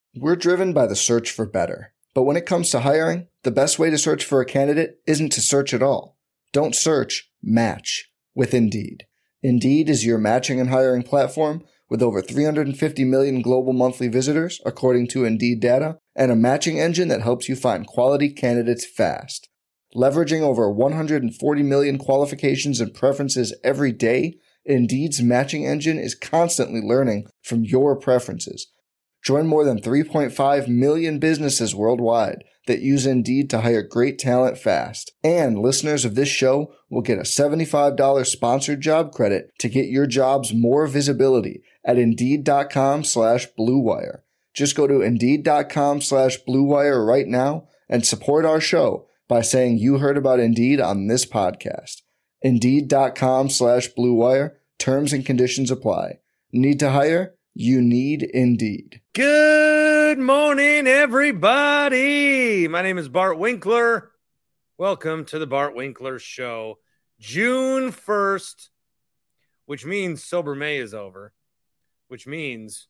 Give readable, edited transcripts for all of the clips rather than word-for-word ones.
We're driven by the search for better. But when it comes to hiring, the best way to search for a candidate isn't to search at all. Don't search, match with Indeed. Indeed is your matching and hiring platform with over 350 million global monthly visitors, according to Indeed data, and a matching engine that helps you find quality candidates fast. Leveraging over 140 million qualifications and preferences every day, Indeed's matching engine is constantly learning from your preferences. Join more than 3.5 million businesses worldwide that use Indeed to hire great talent fast. And listeners of this show will get a $75 sponsored job credit to get your jobs more visibility at Indeed.com/Blue Wire. Just go to Indeed.com/Blue Wire right now and support our show by saying you heard about Indeed on this podcast. Indeed.com/Blue Wire. Terms and conditions apply. Need to hire? You need Indeed. Good morning, everybody. My name is Bart Winkler. Welcome to the Bart Winkler Show. June 1st, which means Sober May is over, which means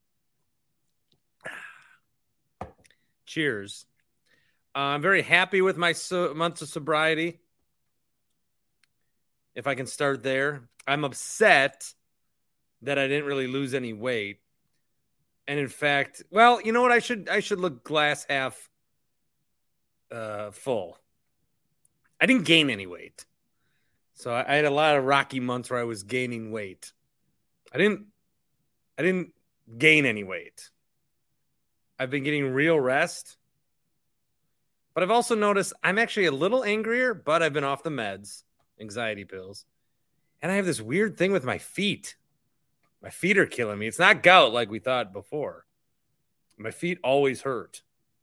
cheers. I'm very happy with my months of sobriety. If I can start there. I'm upset that I didn't really lose any weight. And in fact, well, you know what? I should look glass half full. I didn't gain any weight. So I had a lot of rocky months where I was gaining weight. I didn't gain any weight. I've been getting real rest. But I've also noticed I'm actually a little angrier, but I've been off the meds, anxiety pills. And I have this weird thing with my feet. My feet are killing me. It's not gout like we thought before. My feet always hurt.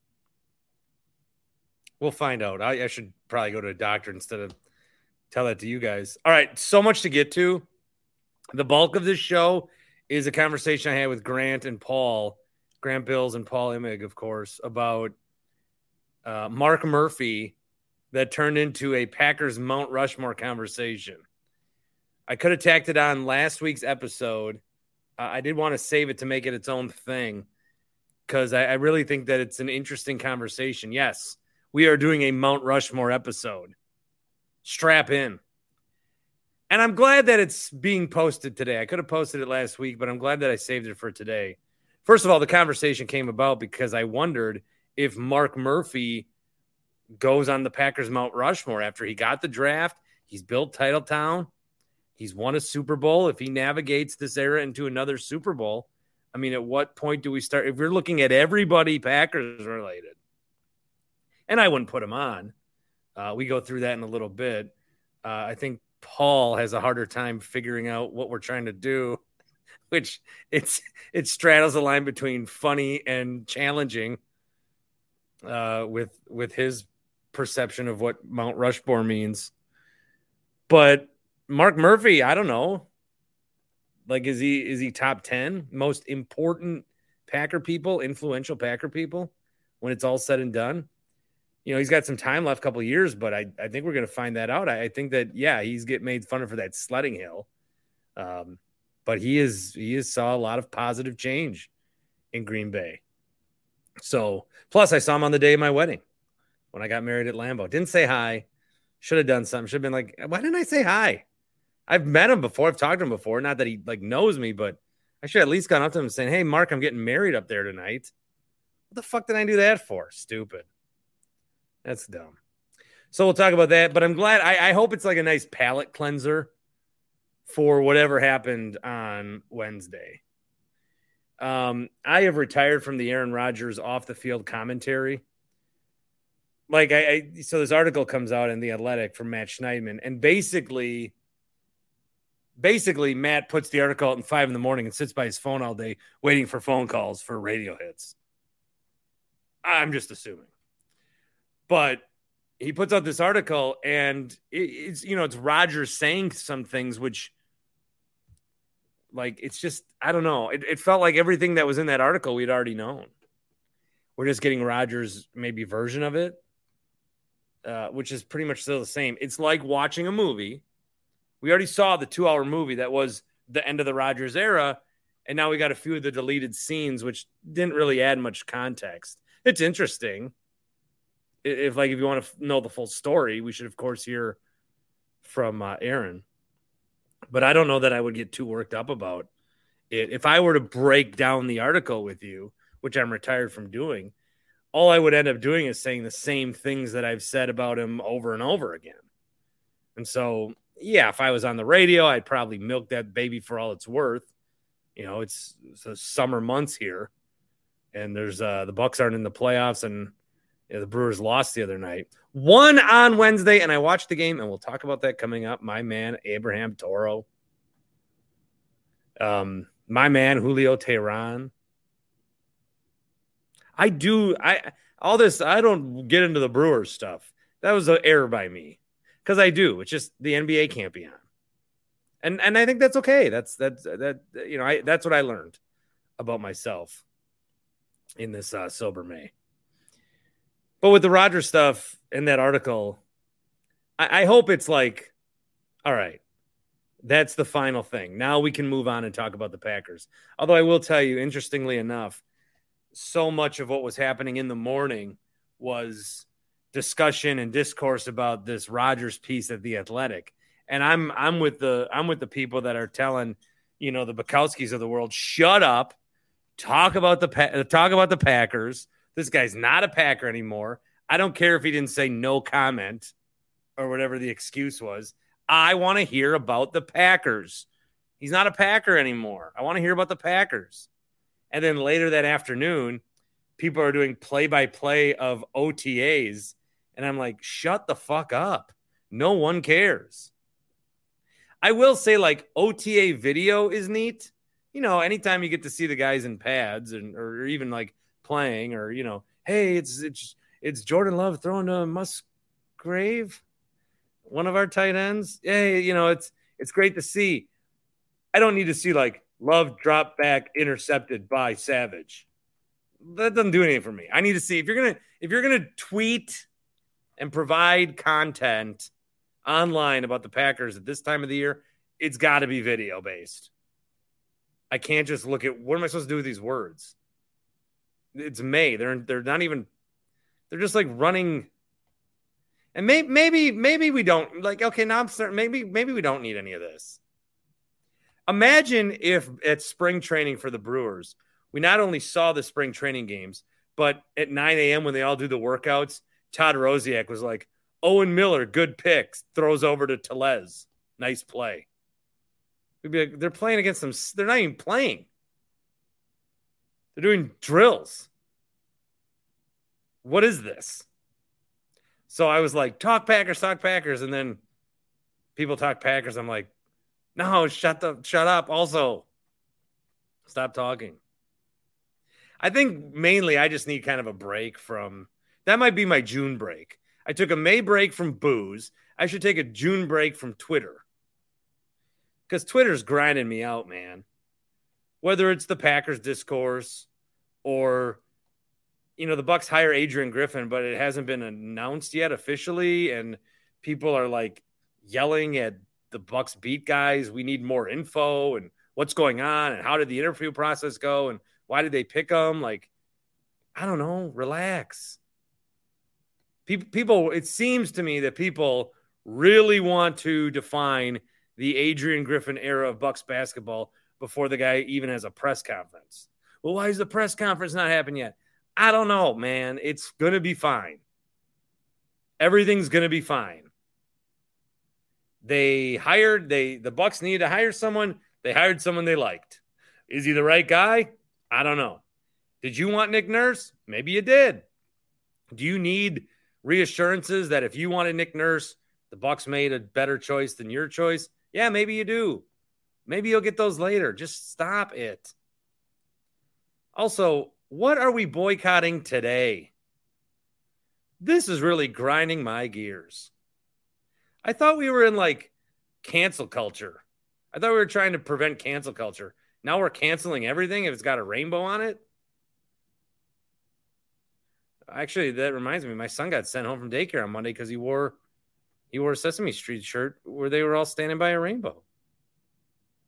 We'll find out. I should probably go to a doctor instead of tell that to you guys. All right, so much to get to. The bulk of this show is a conversation I had with Grant and Paul, Grant Bills and Paul Imig, of course, about Mark Murphy that turned into a Packers Mount Rushmore conversation. I could have tacked it on last week's episode. I did want to save it to make it its own thing because I really think that it's an interesting conversation. Yes, we are doing a Mount Rushmore episode. Strap in. And I'm glad that it's being posted today. I could have posted it last week, but I'm glad that I saved it for today. First of all, the conversation came about because I wondered if Mark Murphy goes on the Packers Mount Rushmore after he got the draft. He's built Titletown. He's won a Super Bowl. If he navigates this era into another Super Bowl, I mean, at what point do we start? If we're looking at everybody Packers related, and I wouldn't put him on. We go through that in a little bit. I think Paul has a harder time figuring out what we're trying to do, which it straddles the line between funny and challenging with his perception of what Mount Rushmore means. But Mark Murphy, I don't know. Like, is he top 10 most important Packer people, influential Packer people when it's all said and done? You know, he's got some time left, couple of years, but I think we're going to find that out. I think that, yeah, he's getting made fun of for that sledding hill. But he saw a lot of positive change in Green Bay. So, plus I saw him on the day of my wedding when I got married at Lambeau. Didn't say hi. Should have done something. Should have been like, why didn't I say hi? I've met him before. I've talked to him before. Not that he like knows me, but I should have at least gone up to him and saying, hey, Mark, I'm getting married up there tonight. What the fuck did I do that for? Stupid. That's dumb. So we'll talk about that. But I'm glad. I hope it's like a nice palate cleanser for whatever happened on Wednesday. I have retired from the Aaron Rodgers off the field commentary. Like so this article comes out in The Athletic from Matt Schneidman, and basically Matt puts the article out at 5 a.m. and sits by his phone all day waiting for phone calls for radio hits. I'm just assuming. But he puts out this article, and it's Rodgers saying some things which, like, it's just, I don't know. It felt like everything that was in that article we'd already known. We're just getting Rodgers' maybe version of it, which is pretty much still the same. It's like watching a movie. We already saw the 2-hour movie that was the end of the Rodgers era, And now we got a few of the deleted scenes, which didn't really add much context. It's interesting. If you want to know the full story, we should, of course, hear from Aaron. But I don't know that I would get too worked up about it. If I were to break down the article with you, which I'm retired from doing, all I would end up doing is saying the same things that I've said about him over and over again. And so, yeah, if I was on the radio, I'd probably milk that baby for all it's worth. You know, it's the summer months here, and there's the Bucks aren't in the playoffs, and the Brewers lost the other night. Won on Wednesday, and I watched the game, and we'll talk about that coming up. My man, Abraham Toro. My man, Julio Teheran. I don't get into the Brewers stuff. That was an error by me, because I do. It's just the NBA can't be on. And I think that's okay. That's what I learned about myself in this sober May. But with the Rodgers stuff in that article, I hope it's like, all right, that's the final thing. Now we can move on and talk about the Packers. Although I will tell you, interestingly enough, so much of what was happening in the morning was discussion and discourse about this Rodgers piece at The Athletic. And I'm with the people that are telling, the Bukowskis of the world, shut up, talk about the Packers. This guy's not a Packer anymore. I don't care if he didn't say no comment or whatever the excuse was. I want to hear about the Packers. He's not a Packer anymore. I want to hear about the Packers. And then later that afternoon, people are doing play-by-play of OTAs. And I'm like, shut the fuck up. No one cares. I will say, OTA video is neat. Anytime you get to see the guys in pads or even playing, or hey, it's Jordan Love throwing to Musgrave, one of our tight ends. Hey, it's great to see. I don't need to see Love drop back intercepted by Savage. That doesn't do anything for me. I need to see if you're gonna tweet and provide content online about the Packers at this time of the year, it's got to be video based. I can't just look at what am I supposed to do with these words. It's May. They're not even. They're just running. And maybe we don't okay. Now I'm starting. Maybe we don't need any of this. Imagine if at spring training for the Brewers, we not only saw the spring training games, but at 9 a.m. when they all do the workouts, Todd Rosiak was like, Owen Miller, good picks, throws over to Tellez. Nice play. We'd be like, they're playing against them. They're not even playing. They're doing drills. What is this? So I was like, talk Packers. And then people talk Packers. I'm like, no, shut up. Also, stop talking. I think mainly I just need kind of a break from, that might be my June break. I took a May break from booze. I should take a June break from Twitter. Because Twitter's grinding me out, man. Whether it's the Packers discourse or, the Bucks hire Adrian Griffin, but it hasn't been announced yet officially. And people are yelling at the Bucks beat guys. We need more info and what's going on and how did the interview process go and why did they pick them? I don't know. Relax. People, it seems to me that people really want to define the Adrian Griffin era of Bucks basketball before the guy even has a press conference. Well, why is the press conference not happening yet? I don't know, man. It's going to be fine. Everything's going to be fine. The Bucks needed to hire someone. They hired someone they liked. Is he the right guy? I don't know. Did you want Nick Nurse? Maybe you did. Do you need reassurances that if you wanted Nick Nurse, the Bucks made a better choice than your choice? Yeah, maybe you do. Maybe you'll get those later. Just stop it. Also, what are we boycotting today? This is really grinding my gears. I thought we were in cancel culture. I thought we were trying to prevent cancel culture. Now we're canceling everything if it's got a rainbow on it. Actually, that reminds me, my son got sent home from daycare on Monday because he wore a Sesame Street shirt where they were all standing by a rainbow.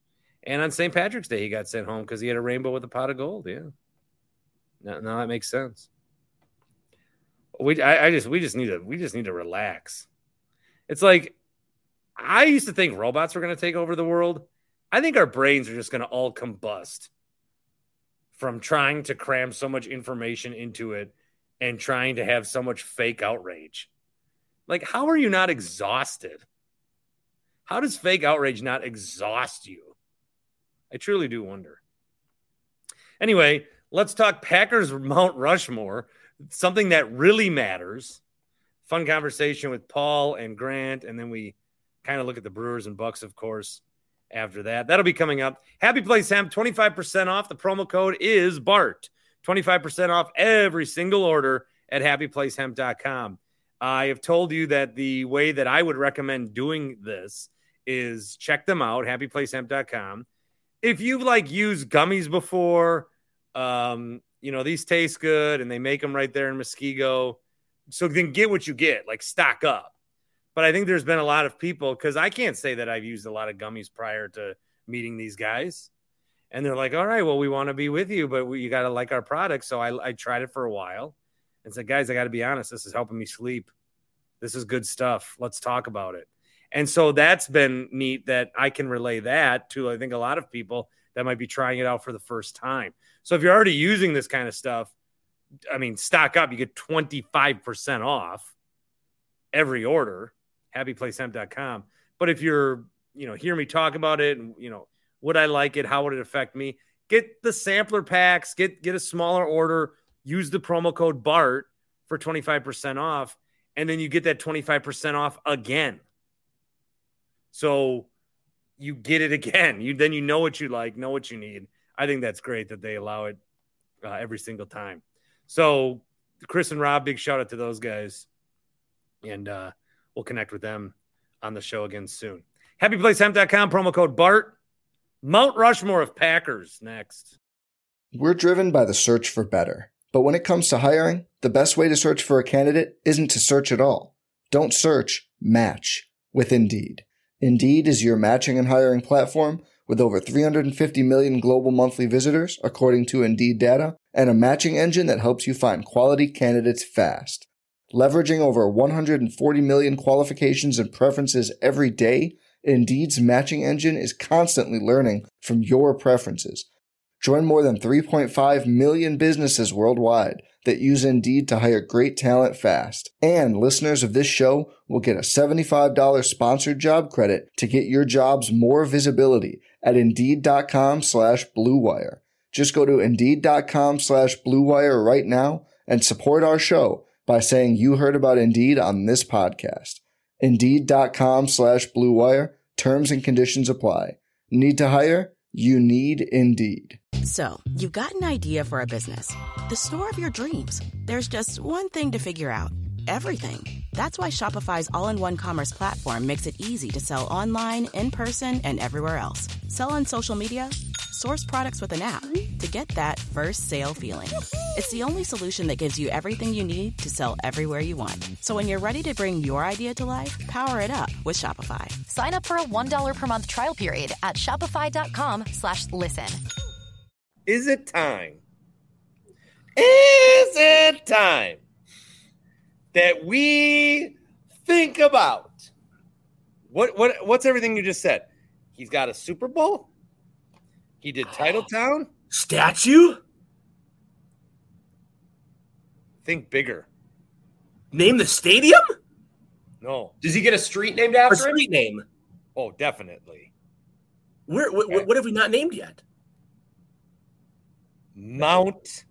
And on St. Patrick's Day, he got sent home because he had a rainbow with a pot of gold. Yeah. Now that makes sense. We just need to relax. It's like I used to think robots were going to take over the world. I think our brains are just going to all combust from trying to cram so much information into it and trying to have so much fake outrage. Like, how are you not exhausted? How does fake outrage not exhaust you? I truly do wonder. Anyway, let's talk Packers Mount Rushmore, something that really matters. Fun conversation with Paul and Grant, and then we kind of look at the Brewers and Bucks, of course, after that. That'll be coming up. Happy Place Hemp, 25% off. The promo code is BART. 25% off every single order at happyplacehemp.com. I have told you that the way that I would recommend doing this is check them out, happyplacehemp.com. If you've used gummies before, these taste good and they make them right there in Muskego. So then get what you get, stock up. But I think there's been a lot of people, because I can't say that I've used a lot of gummies prior to meeting these guys. And they're like, all right, well, we want to be with you, but you got to like our product. So I tried it for a while and said, guys, I got to be honest. This is helping me sleep. This is good stuff. Let's talk about it. And so that's been neat that I can relay that to, I think, a lot of people that might be trying it out for the first time. So if you're already using this kind of stuff, stock up. You get 25% off every order, happyplacehemp.com. But if you're, hear me talk about it and, would I like it? How would it affect me? Get the sampler packs, get a smaller order, use the promo code BART for 25% off, and then you get that 25% off again. So you get it again. Then you know what you like, know what you need. I think that's great that they allow it every single time. So Chris and Rob, big shout out to those guys. And we'll connect with them on the show again soon. Happyplacehemp.com, promo code BART. Mount Rushmore of Packers next. We're driven by the search for better. But when it comes to hiring, the best way to search for a candidate isn't to search at all. Don't search, match with Indeed. Indeed is your matching and hiring platform with over 350 million global monthly visitors, according to Indeed data, and a matching engine that helps you find quality candidates fast. Leveraging over 140 million qualifications and preferences every day, Indeed's matching engine is constantly learning from your preferences. Join more than 3.5 million businesses worldwide that use Indeed to hire great talent fast. And listeners of this show will get a $75 sponsored job credit to get your jobs more visibility at Indeed.com/Blue Wire. Just go to Indeed.com/Blue Wire right now and support our show by saying you heard about Indeed on this podcast. Indeed.com/Blue Wire. Terms and conditions apply. Need to hire? You need Indeed. So, you've got an idea for a business. The store of your dreams. There's just one thing to figure out. Everything. That's why Shopify's all-in-one commerce platform makes it easy to sell online, in person, and everywhere else. Sell on social media, source products with an app to get that first sale feeling. It's the only solution that gives you everything you need to sell everywhere you want. So when you're ready to bring your idea to life, power it up with Shopify. Sign up for a $1 per month trial period at shopify.com/listen. Is it time? Is it time that we think about what's everything you just said? He's got a Super Bowl. He did Titletown. Statue? Think bigger. Name the stadium? No. Does he get a street named after A street name. Oh, definitely. What have we not named yet? Mount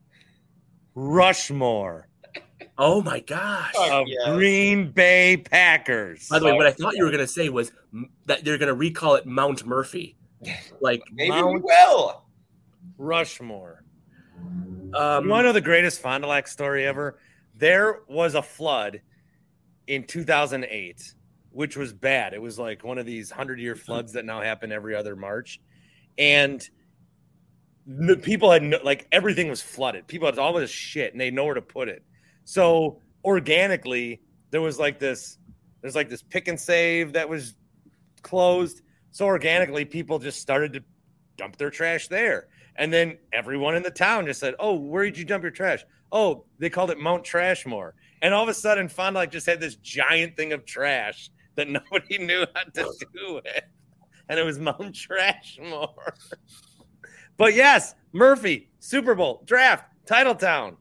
Rushmore Oh my gosh. of Green Bay Packers. By the way, what I thought you were going to say was that they're going to recall it Mount Murphy. Like Maybe we Mount will. Rushmore. You want to know the greatest Fond du Lac story ever? There was a flood in 2008, which was bad. It was like one of these 100-year floods that now happen every other March. And the people had everything was flooded. People had all this shit and they had nowhere to put it. So organically, there's this pick and save that was closed. So organically, people just started to dump their trash there. And then everyone in the town just said, oh, where did you dump your trash? Oh, they called it Mount Trashmore. And all of a sudden, Fond du Lac just had this giant thing of trash that nobody knew how to do it. And it was Mount Trashmore. But yes, Murphy, Super Bowl, draft, Titletown.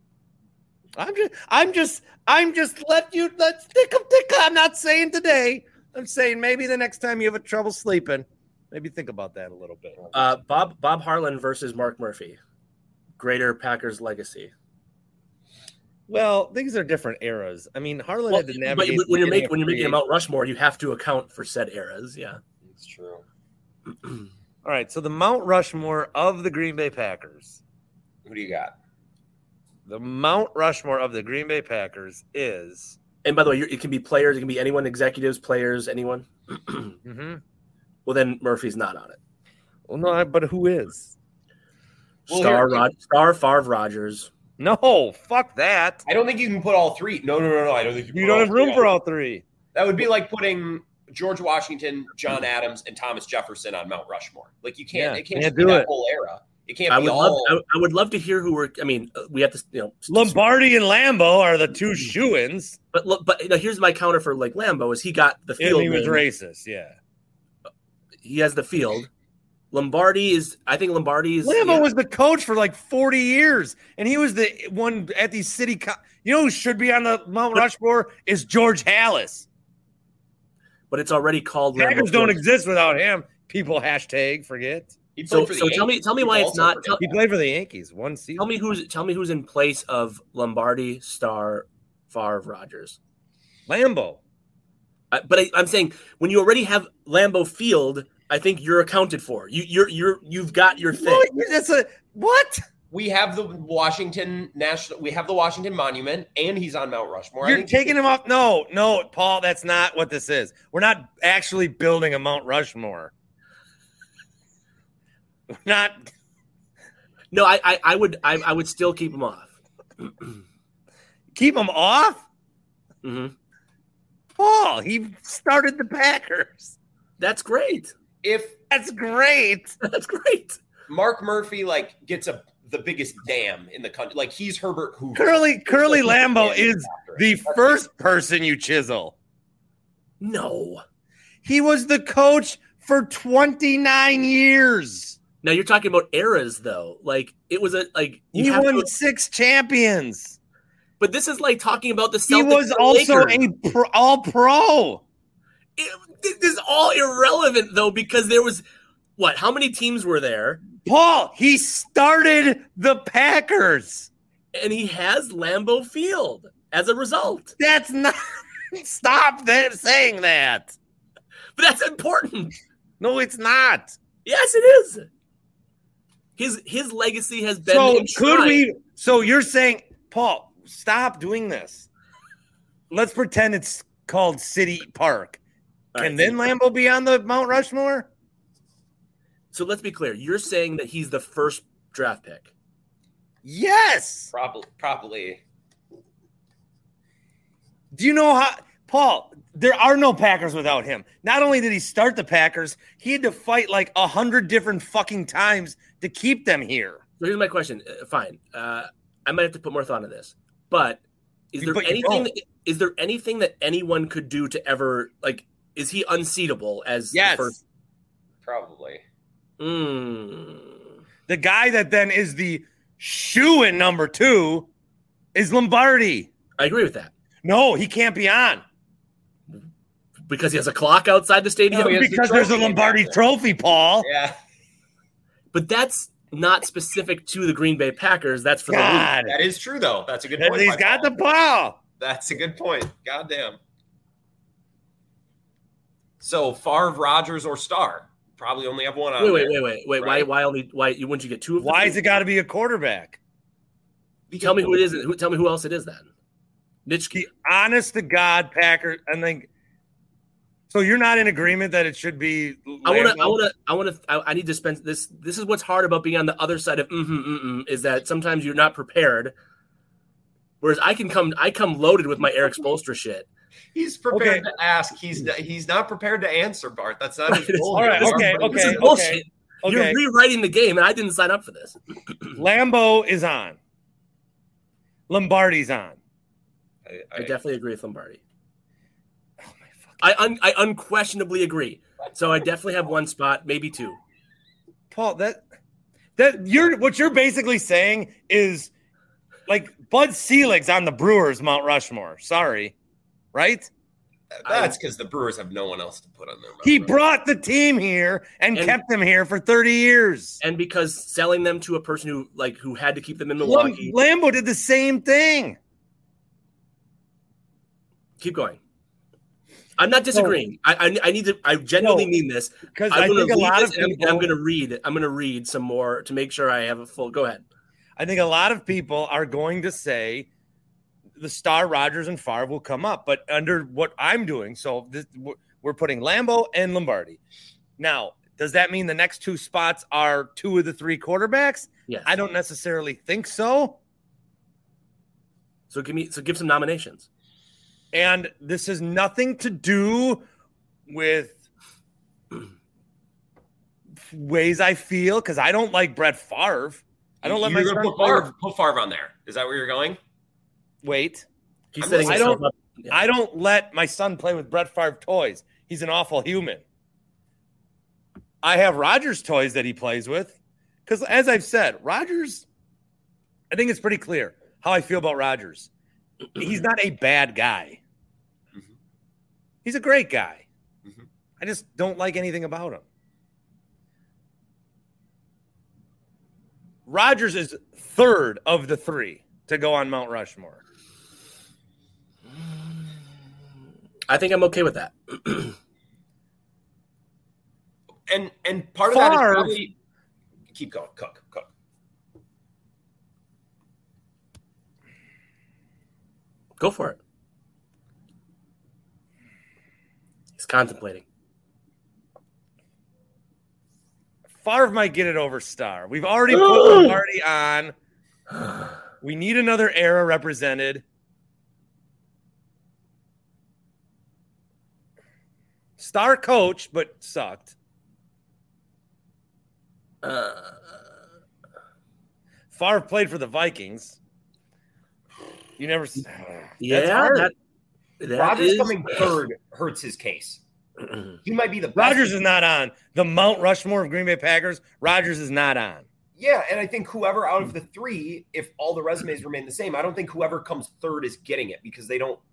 Let's think. I'm not saying today. I'm saying maybe the next time you have trouble sleeping, maybe think about that a little bit. Bob Harlan versus Mark Murphy. Greater Packers legacy. Well, these are different eras. I mean, Harlan had to navigate. But when you're making a Mount Rushmore, you have to account for said eras. Yeah, it's true. All right, so the Mount Rushmore of the Green Bay Packers. Who do you got? The Mount Rushmore of the Green Bay Packers is. And by the way, it can be players, it can be anyone, executives, players, anyone. Mm-hmm. Well, then Murphy's not on it. Well, no, but who is? Star Favre Rodgers. No, fuck that. I don't think you can put all three. No. I don't think you don't have room for all three. That would be like putting George Washington, John Adams, and Thomas Jefferson on Mount Rushmore. Like you can't. Yeah, it can't do that whole era. It can't be all. I would love to hear who were. I mean, we have to. Lombardi and Lambeau are the two shoo-ins. But here's my counter for like Lambeau is he got the field. And he was racist. Yeah, he has the field. Lombardi is. Lambeau was the coach for like 40 years, and he was the one at these city. You know who should be on the Mount Rushmore is George Halas. But it's already called. Packers don't exist without him. People forget. So tell me why it's not. He played for the Yankees one season. Tell me who's in place of Lombardi, Starr, Favre, Rodgers. Lambeau. But I'm saying when you already have Lambeau Field, I think you're accounted for. You've got your thing. What? We have the Washington Monument, and he's on Mount Rushmore. You're taking him off. No, Paul, that's not what this is. We're not actually building a Mount Rushmore. Not. No, I would still keep him off. Keep him off? Mm-hmm. Paul, he started the Packers. That's great. That's great. That's great. Mark Murphy gets the biggest dam in the country. Like he's Herbert Hoover. Curly Lambeau is the first person you chisel. No. He was the coach for 29 years. Now you're talking about eras, though. Like it was he won 6 champions. But this is like talking about the Celtics. He was also all-pro. This is all irrelevant, though, because there was what? How many teams were there? Paul, he started the Packers, and he has Lambeau Field as a result. That's not. Stop saying that. But that's important. No, it's not. Yes, it is. His legacy has been. So enshrined. could we? So you're saying, Paul, stop doing this. Let's pretend it's called City Park. Can then Lambeau be on the Mount Rushmore? So let's be clear. You're saying that he's the first draft pick. Yes. Probably. Do you know how, Paul, there are no Packers without him. Not only did he start the Packers, he had to fight 100 different fucking times to keep them here. So here's my question. Fine. I might have to put more thought into this. But is there anything that anyone could do to ever, is he unseatable as the first? Probably. The guy that then is the shoe-in number 2 is Lombardi. I agree with that. No, he can't be on. Because he has a clock outside the stadium? No, because there's a Lombardi trophy, Paul. Yeah. But that's not specific to the Green Bay Packers. That's for the league. That is true, though. That's a good point. He's got the ball. That's a good point. Goddamn. So, Favre, Rodgers, or Starr? Probably only have one on. Wait. Right? Why wouldn't you get 2 of them? Why has it got to be a quarterback? Tell me who it is. Tell me who else it is then. Nitschke. Honest to God, Packers. And then, so you're not in agreement that it should be. I need to spend this. This is what's hard about being on the other side of is that sometimes you're not prepared. Whereas I come loaded with my Eric Spoelstra shit. He's prepared to ask. He's not prepared to answer, Bart. That's not his goal. All right. This is bullshit. Okay. You're rewriting the game, and I didn't sign up for this. Lambeau is on. Lombardi's on. I definitely agree with Lombardi. Oh my fuck! I unquestionably agree. So I definitely have one spot, maybe two. Paul, what you're basically saying is like Bud Selig's on the Brewers Mount Rushmore. Sorry, right? That's because the Brewers have no one else to put on their Mount He Rushmore. brought the team here and kept them here for 30 years. And because selling them to a person who had to keep them in Milwaukee. Lambeau did the same thing. Keep going. I'm not disagreeing. I need to. I genuinely mean this because I think a lot of people. I'm going to read some more to make sure I have a full. Go ahead. I think a lot of people are going to say the star Rodgers and Favre will come up, but under what I'm doing, so we're putting Lambeau and Lombardi. Now, does that mean the next two spots are two of the three quarterbacks? Yes. I don't necessarily think so. So give some nominations. And this has nothing to do with ways I feel, because I don't like Brett Favre. I don't let my son put Favre on there. Is that where you're going? Wait. I don't let my son play with Brett Favre toys. He's an awful human. I have Rodgers toys that he plays with. Because as I've said, Rodgers, I think it's pretty clear how I feel about Rodgers. He's not a bad guy. Mm-hmm. He's a great guy. Mm-hmm. I just don't like anything about him. Rodgers is third of the three to go on Mount Rushmore. I think I'm okay with that. and part of that is probably keep going. Cook. Go for it. He's contemplating. Favre might get it over Star. We've already put Lombardi on. We need another era represented. Star coach, but sucked. Favre played for the Vikings. You never. Yeah, that Rodgers coming third hurts his case. He might be the best. Rodgers is not on the Mount Rushmore of Green Bay Packers. Rodgers is not on. Yeah, and I think whoever out of the three, if all the resumes remain the same, I don't think whoever comes third is getting it because they don't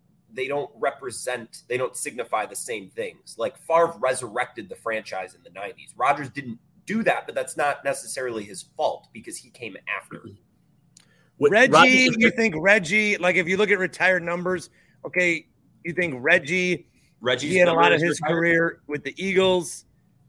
signify the same things. Like Favre resurrected the franchise in the 90s. Rodgers didn't do that, but that's not necessarily his fault because he came after. Reggie, you think Reggie, like if you look at retired numbers, okay, you think Reggie's he had a lot of his career with the Eagles.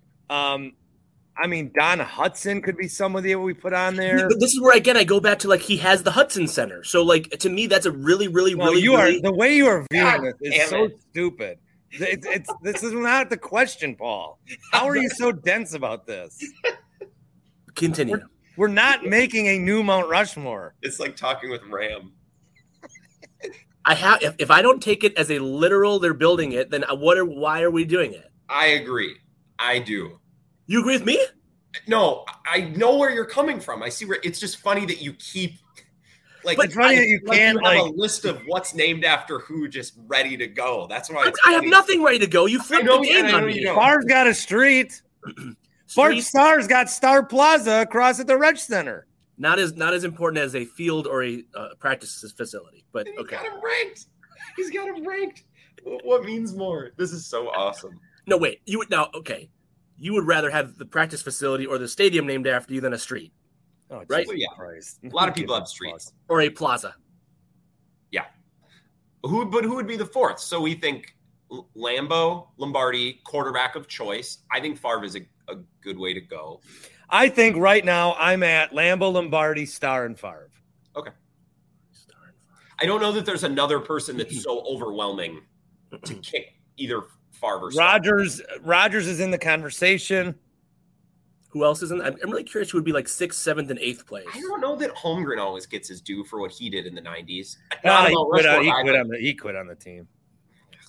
I mean, Don Hudson could be someone that we put on there. But this is where, again, I go back to, like, he has the Hudson Center. So, like, to me, that's a really the way you are viewing this is so stupid. This is not the question, Paul. How are you so dense about this? Continue. We're not making a new Mount Rushmore. It's like talking with Ram. If I don't take it as a literal, they're building it, then why are we doing it? I agree. I do. You agree with me? No, I know where you're coming from. I see where it's just funny that you keep like. But it's funny that you can't have a list of what's named after who just ready to go. That's why I have nothing ready to go. You flipped the game on me. Favre's got a street. Bart Starr's got Star Plaza across at the Reg Center. Not as important as a field or a practice facility, but okay. He's got him ranked. What means more? This is so awesome. No, wait. You would rather have the practice facility or the stadium named after you than a street, right? Well, yeah. Christ. A lot of people have streets or a plaza. Yeah. Who would be the fourth? So we think Lambeau, Lombardi, quarterback of choice. I think Favre is a good way to go. I think right now I'm at Lambeau, Lombardi, Star, and Favre. Okay. I don't know that there's another person that's so overwhelming to kick either Favre or Star. Rodgers is in the conversation. Who else is in? I'm really curious who would be like 6th, 7th, and 8th place. I don't know that Holmgren always gets his due for what he did in the 90s. He quit on the team.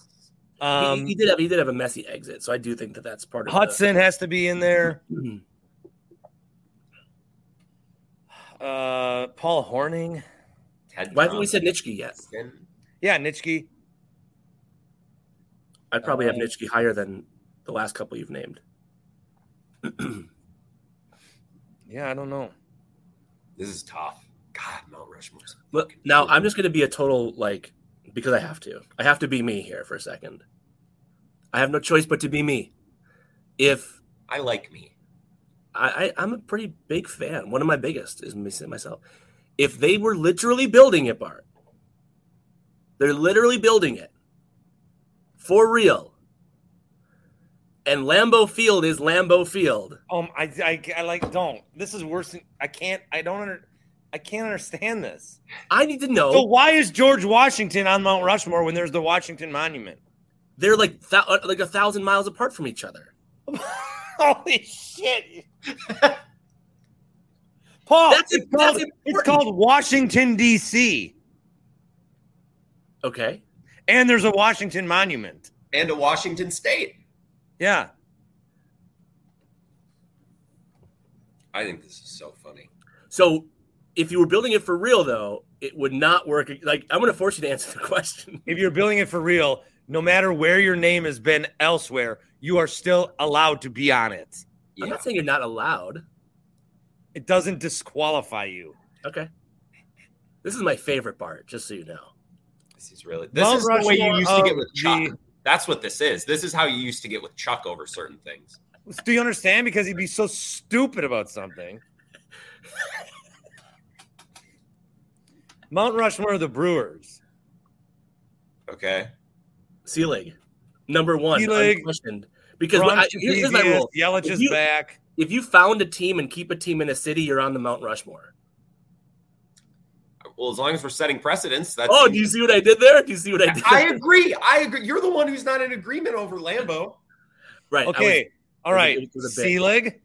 He did have a messy exit, so I do think that's part of Hudson has to be in there. Mhm. Paul Horning. Why haven't we said Nitschke yet? Yeah, Nitschke. I'd probably have Nitschke higher than the last couple you've named. Yeah, I don't know. This is tough. God, Mount Rushmore. Look, now I'm just going to be a total, because I have to. I have to be me here for a second. I have no choice but to be me. If I like me. I'm a pretty big fan. One of my biggest is myself. If they were literally building it, Bart, they're literally building it for real. And Lambeau Field is Lambeau Field. I don't. This is worse than I can't understand this. I need to know. So why is George Washington on Mount Rushmore when there's the Washington Monument? They're like 1,000 miles apart from each other. Holy shit. Paul, it's called Washington, D.C. Okay. And there's a Washington Monument. And a Washington State. Yeah. I think this is so funny. So if you were building it for real, though, it would not work. I'm going to force you to answer the question. If you're building it for real, no matter where your name has been elsewhere, you are still allowed to be on it. Yeah. I'm not saying you're not allowed. It doesn't disqualify you. Okay. This is my favorite part, just so you know. This is the way you used to get with Chuck. That's what this is. This is how you used to get with Chuck over certain things. Do you understand? Because he'd be so stupid about something. Mount Rushmore of the Brewers. Okay. Selig. Number one. Selig. Unquestioned. Because here's my rule. Yelich is back. If you found a team and keep a team in a city, you're on the Mount Rushmore. Well, as long as we're setting precedents. Do you see what I did there? I agree. You're the one who's not in agreement over Lambeau. Right. Okay. All right. Selig.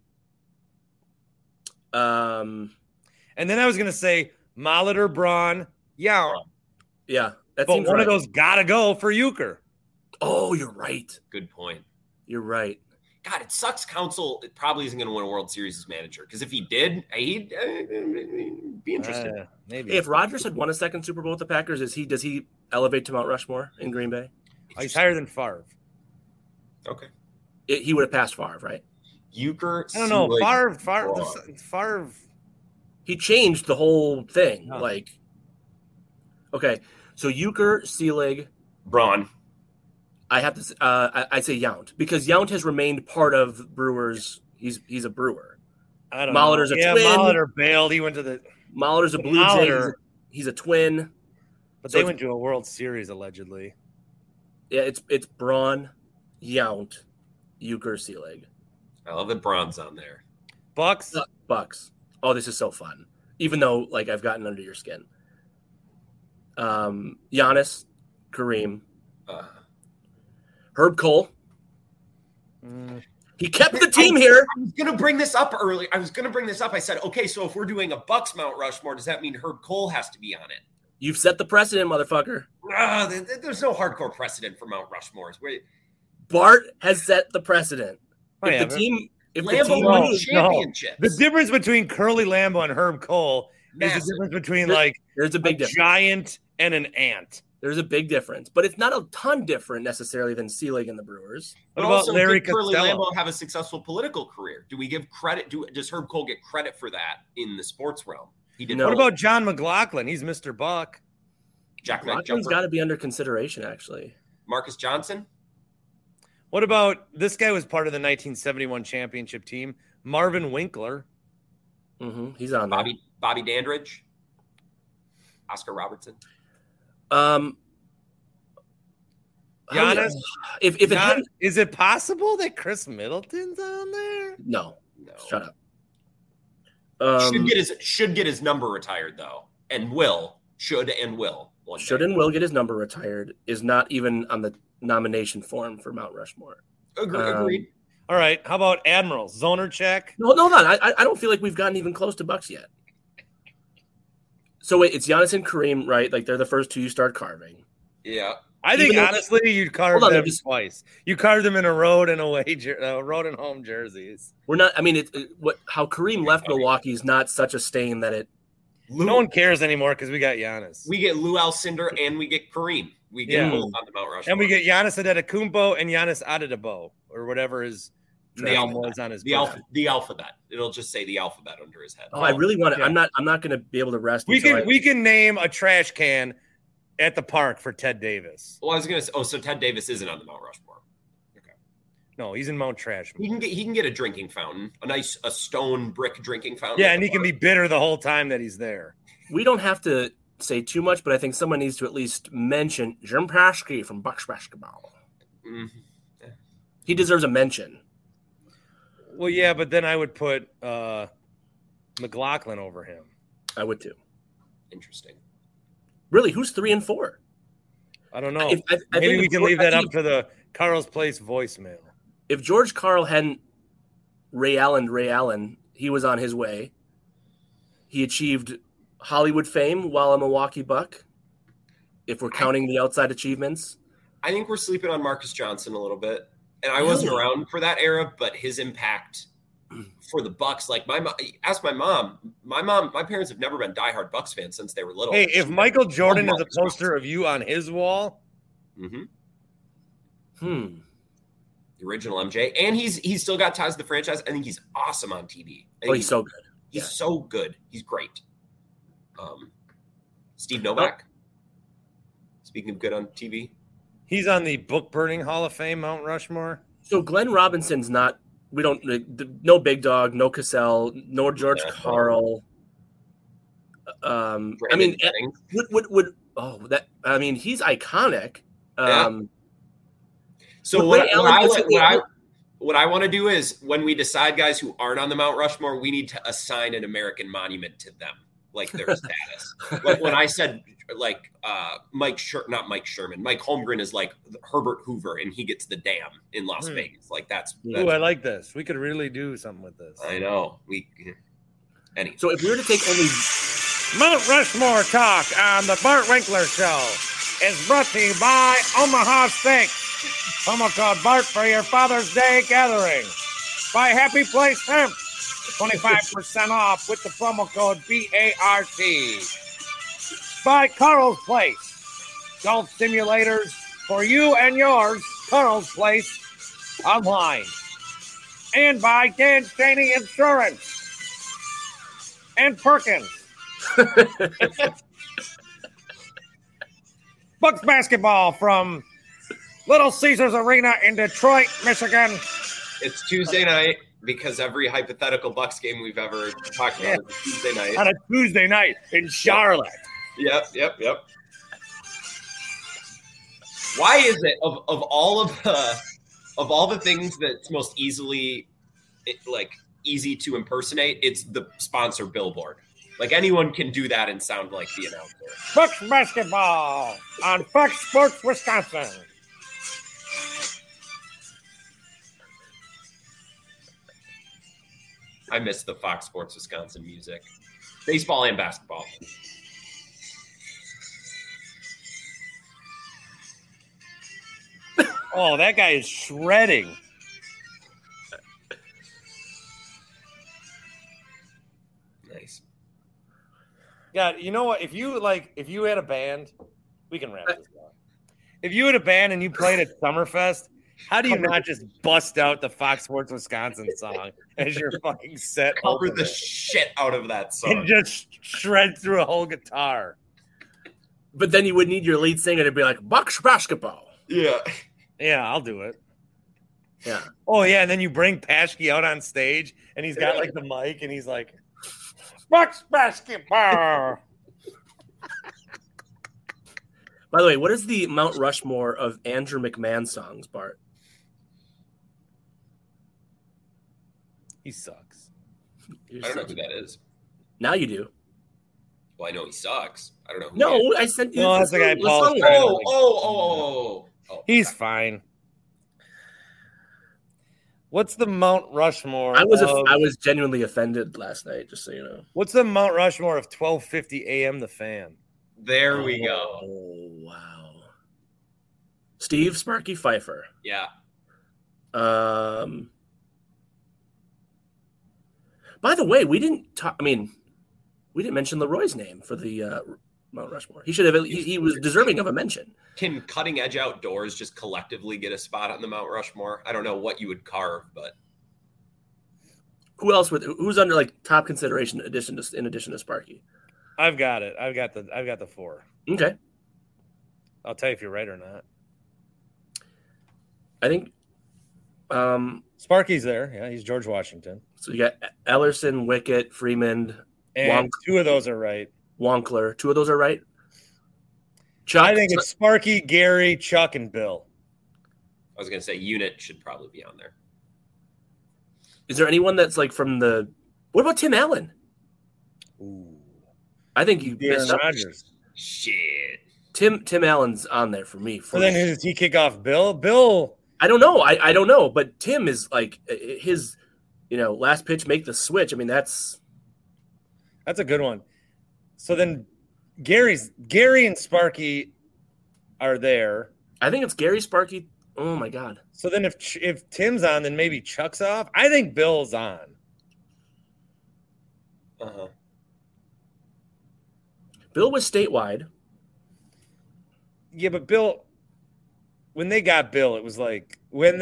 And then I was going to say Molitor, Braun, Yount. Yeah. But one of those got to go for Euchre. Oh, you're right. Good point. You're right. God, it sucks. Council probably isn't going to win a World Series as manager because if he did, he'd be interested. Maybe. Hey, if Rodgers had won a second Super Bowl with the Packers, does he elevate to Mount Rushmore in Green Bay? He's higher than Favre. Okay. He would have passed Favre, right? Euchre. I don't know. Favre. He changed the whole thing. Oh. Okay, so Euchre, Selig, Braun. I have to. I say Yount because Yount has remained part of Brewers. He's a Brewer. I don't Molitor's know. a twin. Molitor bailed. He went to the. Molitor's a Blue Jay. He's a twin. But they went to a World Series allegedly. Yeah, it's Braun, Yount, Euchre, Selig. I love that Braun's on there. Bucks. Oh, this is so fun. Even though I've gotten under your skin. Giannis, Kareem. Herb Cole. He kept the team here. I was going to bring this up early. I said, okay, so if we're doing a Bucks Mount Rushmore, does that mean Herb Cole has to be on it? You've set the precedent, motherfucker. There's no hardcore precedent for Mount Rushmores. Bart has set the precedent. If the team won championships. The difference between Curly Lambeau and Herb Cole is the difference between there's a big difference. Giant and an ant. There's a big difference, but it's not a ton different necessarily than Selig and the Brewers. What about Larry Curly Costello? Lambeau have a successful political career? Do we give credit? Does Herb Cole get credit for that in the sports realm? He did. What about John McLaughlin? He's Mr. Buck. Jack McLaughlin's got to be under consideration, actually. Marcus Johnson. What about this guy? Was part of the 1971 championship team. Marvin Winkler. Mm-hmm. He's on there. Bobby Dandridge. Oscar Robertson. Giannis, is it possible that Chris Middleton's on there? No. Shut up. Should get his number retired though, and will. Get his number retired. Is not even on the nomination form for Mount Rushmore. Agreed. All right. How about Admiral Zonercheck? No. I don't feel like we've gotten even close to Bucks yet. So wait, it's Giannis and Kareem, right? They're the first two you start carving. Yeah. I think honestly, you'd carve them twice. You carved them in a road and road and home jerseys. We're not. I mean, how Kareem left Milwaukee is not such a stain that it. No one cares anymore because we got Giannis. We get Lou Alcindor and we get Kareem. We get both on the Mount Rushmore. And we get Giannis Antetokounmpo and Giannis Adetokounmpo or whatever his name was on his the alphabet. It'll just say the alphabet under his head. Oh, I really want to. Yeah. I'm not going to be able to rest. We can name a trash can at the park for Ted Davis. Well, I was going to say. Oh, so Ted Davis isn't on the Mount Rushmore. Okay. No, he's in Mount Trash. He can get a drinking fountain, a stone brick drinking fountain. Yeah, and he can be bitter the whole time that he's there. We don't have to say too much, but I think someone needs to at least mention Jim Paschke from Bucks basketball. Mm-hmm. Yeah. He deserves a mention. Well, yeah, but then I would put McLaughlin over him. I would too. Interesting. Really, who's 3 and 4? I don't know. Maybe we can leave that up to the Carl's Place voicemail. If George Karl hadn't Ray Allen, he was on his way. He achieved Hollywood fame while a Milwaukee Buck, if we're counting the outside achievements. I think we're sleeping on Marcus Johnson a little bit. And I wasn't around for that era, but his impact for the Bucks, like ask my mom. My parents have never been diehard Bucks fans since they were little. Hey, if Michael Jordan is a poster of you on his wall. The original MJ. And he's still got ties to the franchise. I think he's awesome on TV. He's so good. He's so good. He's great. Steve Novak. Speaking of good on TV. He's on the book burning Hall of Fame, Mount Rushmore. So Glenn Robinson's not. We don't. No Big Dog, no Cassell, no George Karl. I mean, he's iconic. So what I want to do is when we decide guys who aren't on the Mount Rushmore, we need to assign an American monument to them, like their status. Like when I said Mike Holmgren is like Herbert Hoover and he gets the dam in Las Vegas. Like that's Ooh, I like this. We could really do something with this. I know. Anyway. So if we were to take only Mount Rushmore talk on the Bart Winkler Show is brought to you by Omaha Steaks. Promo code BART for your Father's Day gathering. By Happy Place Hemp. 25% off with the promo code BART. By Carl's Place. Golf simulators for you and yours. Carl's Place online. And by Dan Chaney Insurance. And Perkins. Bucks basketball from Little Caesars Arena in Detroit, Michigan. It's Tuesday night because every hypothetical Bucks game we've ever talked about is Tuesday night. On a Tuesday night in Charlotte. Yep. Why is it of all the things that's most easy to impersonate, it's the sponsor billboard. Like anyone can do that and sound like the announcer. Bucks basketball on Fox Sports Wisconsin. I miss the Fox Sports Wisconsin music. Baseball and basketball. Oh, that guy is shredding. Nice. God, you know what? If you had a band, we can wrap this up. If you had a band and you played at Summerfest, how do you not just bust out the Fox Sports Wisconsin song as your fucking set? Cover the shit out of that song. And just shred through a whole guitar. But then you would need your lead singer to be like, Bucks basketball. Yeah. Yeah, I'll do it. Yeah. Oh, yeah, and then you bring Paschke out on stage, and he's got, like, the mic, and he's like, Bucks basketball. By the way, what is the Mount Rushmore of Andrew McMahon songs, Bart? He sucks. I don't know who that is. Now you do. Well, I know he sucks. I don't know who No, I sent you. No, that's the guy Paul's Oh. He's fine. What's the Mount Rushmore? I was genuinely offended last night, just so you know. What's the Mount Rushmore of 12:50 a.m. The Fan? There we go. Oh, wow. Steve Sparky Pfeiffer. Yeah. By the way, we didn't mention Leroy's name for the Mount Rushmore. He should have. He was deserving of a mention. Can Cutting Edge Outdoors just collectively get a spot on the Mount Rushmore? I don't know what you would carve, but who else who's under like top consideration in addition to Sparky? I've got it. I've got the 4. Okay. I'll tell you if you're right or not. I think Sparky's there. Yeah, he's George Washington. So you got Ellerson, Wickett, Freeman, and 2 of those are right. Wonkler. 2 of those are right. Chuck. I think it's Sparky, Gary, Chuck, and Bill. I was going to say Unit should probably be on there. Is there anyone that's like from the? What about Tim Allen? Ooh, I think you. Aaron Rodgers. Shit. Tim Allen's on there for me. So then, does he kick off Bill? Bill. I don't know. I don't know. But Tim is like his, last pitch, make the switch. I mean, that's a good one. So then, Gary and Sparky are there. I think it's Gary, Sparky. Oh my God. So then, if Tim's on, then maybe Chuck's off. I think Bill's on. Bill was statewide. Yeah, but Bill, when they got Bill, it was like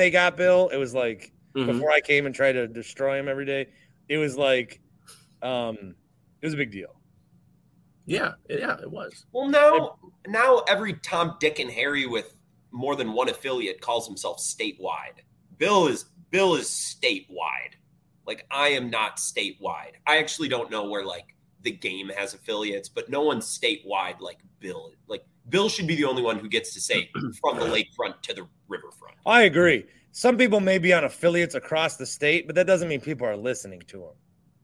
before I came and tried to destroy him every day. It was like, it was a big deal. Yeah, it was. Well, now every Tom, Dick, and Harry with more than one affiliate calls himself statewide. Bill is statewide. Like, I am not statewide. I actually don't know where like the game has affiliates, but no one's statewide like Bill. Like, Bill should be the only one who gets to say from the lakefront to the riverfront. I agree. Some people may be on affiliates across the state, but that doesn't mean people are listening to them.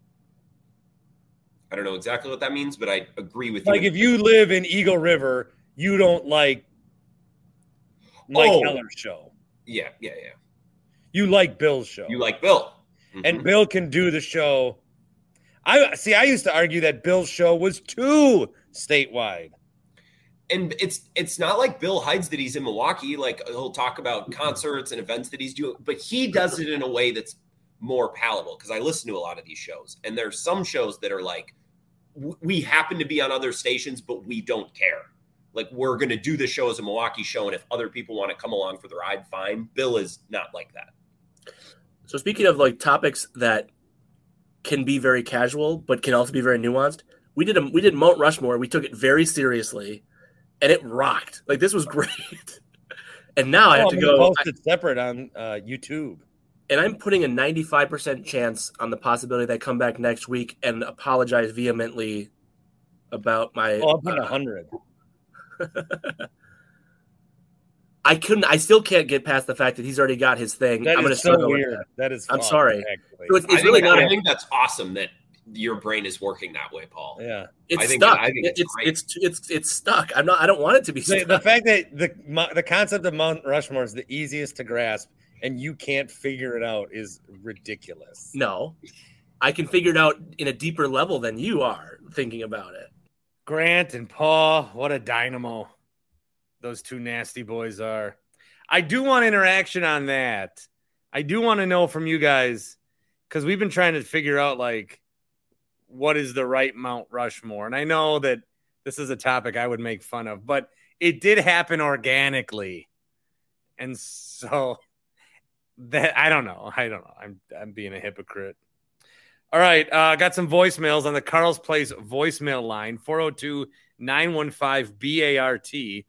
I don't know exactly what that means, but I agree with you. Like, if you live in Eagle River, you don't like Mike Keller's show. Yeah. You like Bill's show. You like Bill. Mm-hmm. And Bill can do the show. I used to argue that Bill's show was too statewide. And it's not like Bill hides that he's in Milwaukee. Like, he'll talk about concerts and events that he's doing, but he does it in a way that's more palatable, because I listen to a lot of these shows, and there's some shows that are like, we happen to be on other stations, but we don't care. Like, we're going to do the show as a Milwaukee show, and if other people want to come along for the ride, fine. Bill is not like that. So speaking of like topics that can be very casual, but can also be very nuanced, we did Mount Rushmore. We took it very seriously. And it rocked. Like, this was great. And now I have to go post it separate on YouTube. And I'm putting a 95% chance on the possibility that I come back next week and apologize vehemently about my. Oh, I'm putting 100. I still can't get past the fact that he's already got his thing. That I'm is so weird. That is. I'm sorry. So it's really not. I think that's awesome that your brain is working that way, Paul. Yeah, it's stuck. It's stuck. I don't want it to be stuck. The fact that the concept of Mount Rushmore is the easiest to grasp, and you can't figure it out, is ridiculous. No, I can figure it out in a deeper level than you are thinking about it. Grant and Paul, what a dynamo those two nasty boys are. I do want interaction on that. I do want to know from you guys, because we've been trying to figure out, like, what is the right Mount Rushmore? And I know that this is a topic I would make fun of, but it did happen organically. And so that I don't know. I'm being a hypocrite. All right. Got some voicemails on the Carl's Place voicemail line, 402-915-BART,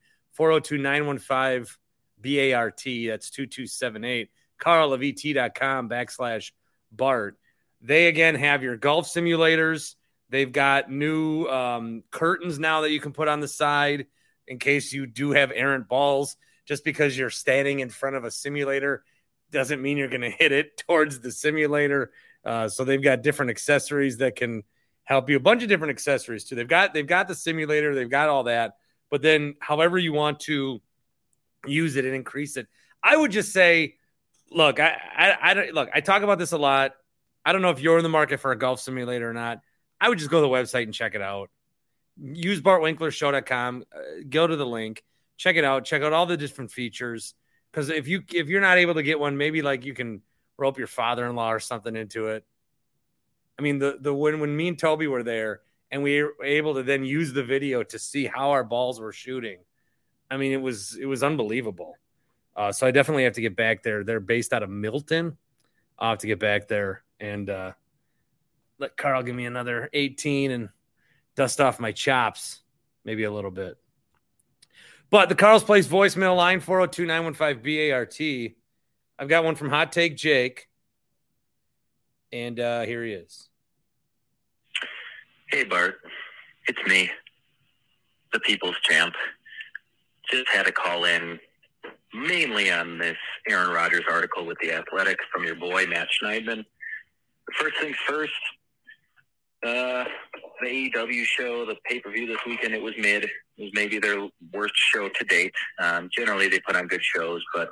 402-915-BART. That's 2278. Carl of et.com/Bart. They, again, have your golf simulators. They've got new curtains now that you can put on the side in case you do have errant balls. Just because you're standing in front of a simulator doesn't mean you're going to hit it towards the simulator. So they've got different accessories that can help you. A bunch of different accessories, too. They've got the simulator. They've got all that. But then however you want to use it and increase it, I would just say, look, I talk about this a lot. I don't know if you're in the market for a golf simulator or not. I would just go to the website and check it out. Use BartWinklerShow.com. Go to the link. check it out. Check out all the different features. Because if you're not able to get one, maybe like you can rope your father-in-law or something into it. I mean, when me and Toby were there and we were able to then use the video to see how our balls were shooting. I mean, it was unbelievable. So I definitely have to get back there. They're based out of Milton. I'll have to get back there and let Carl give me another 18 and dust off my chops maybe a little bit. But the Carl's Place voicemail line, 402-915-BART. I've got one from Hot Take Jake. And here he is. Hey, Bart. It's me, the People's Champ. Just had to call in mainly on this Aaron Rodgers article with The Athletic from your boy, Matt Schneidman. First things first, the AEW show, the pay-per-view this weekend, it was mid. It was maybe their worst show to date. Generally, they put on good shows, but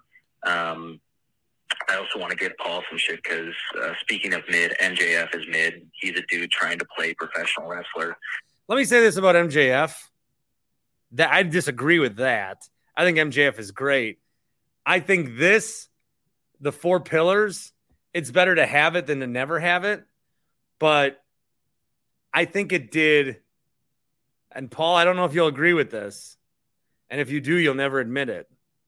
I also want to give Paul some shit because speaking of mid, MJF is mid. He's a dude trying to play professional wrestler. Let me say this about MJF. That I disagree with that. I think MJF is great. I think the 4 pillars, it's better to have it than to never have it. But I think it did. And Paul, I don't know if you'll agree with this. And if you do, you'll never admit it.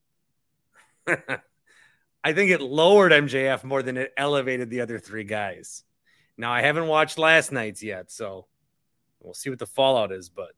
I think it lowered MJF more than it elevated the other 3 guys. Now, I haven't watched last night's yet, so we'll see what the fallout is. But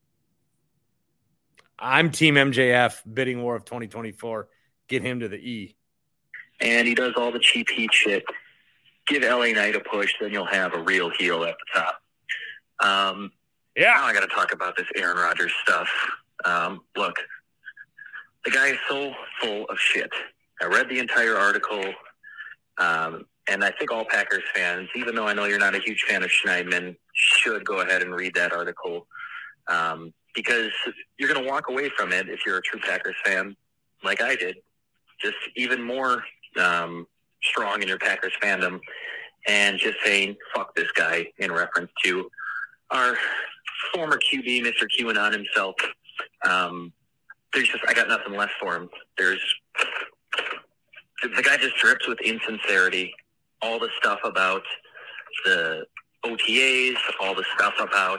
I'm Team MJF, bidding war of 2024. Get him to the E. And he does all the cheap heat shit. Give LA Knight a push, then you'll have a real heel at the top. Now I got to talk about this Aaron Rodgers stuff. Look, the guy is so full of shit. I read the entire article, and I think all Packers fans, even though I know you're not a huge fan of Schneidman, should go ahead and read that article because you're going to walk away from it if you're a true Packers fan, like I did, just even more strong in your Packers fandom and just saying, fuck this guy in reference to our former QB, Mr. QAnon himself. I got nothing left for him. The guy just drips with insincerity. All the stuff about the OTAs, all the stuff about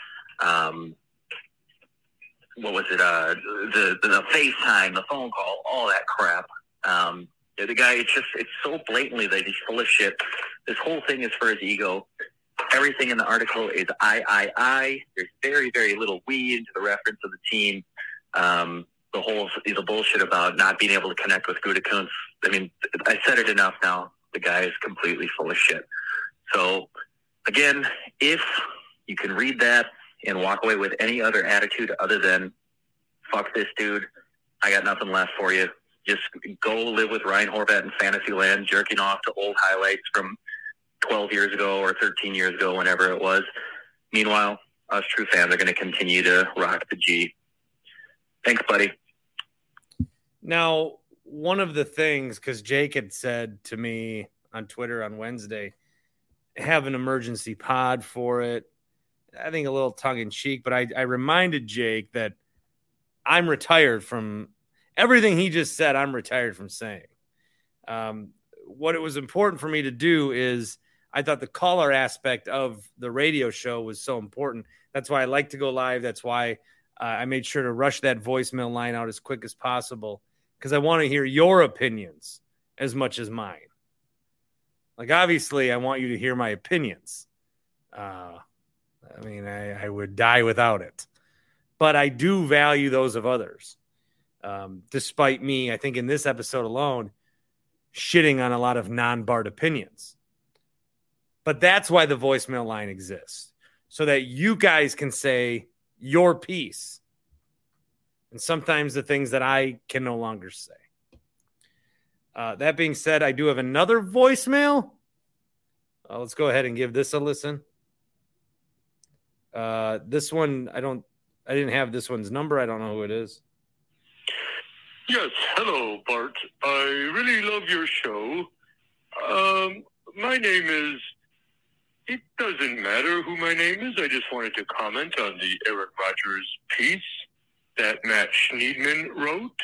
what was it? The FaceTime, the phone call, all that crap. The guy, it's so blatantly that he's full of shit. This whole thing is for his ego. Everything in the article is I. There's very, very little we into the reference of the team. The bullshit about not being able to connect with Gutekunst. I mean, I said it enough now. The guy is completely full of shit. So, again, if you can read that and walk away with any other attitude other than, fuck this dude, I got nothing left for you. Just go live with Ryan Horvat in Fantasyland, jerking off to old highlights from 12 years ago or 13 years ago, whenever it was. Meanwhile, us true fans are going to continue to rock the G. Thanks, buddy. Now, one of the things, because Jake had said to me on Twitter on Wednesday, have an emergency pod for it. I think a little tongue-in-cheek, but I reminded Jake that I'm retired from everything he just said. I'm retired from saying. What it was important for me to do is I thought the caller aspect of the radio show was so important. That's why I like to go live. That's why I made sure to rush that voicemail line out as quick as possible because I want to hear your opinions as much as mine. Like, obviously, I want you to hear my opinions. I would die without it. But I do value those of others. Despite me, I think in this episode alone, shitting on a lot of non-Bart opinions. But that's why the voicemail line exists. So that you guys can say your piece. And sometimes the things that I can no longer say. That being said, I do have another voicemail. Let's go ahead and give this a listen. This one, I didn't have this one's number. I don't know who it is. Yes, hello, Bart. I really love your show. My name is... It doesn't matter who my name is. I just wanted to comment on the Aaron Rodgers piece. that Matt Schneidman wrote.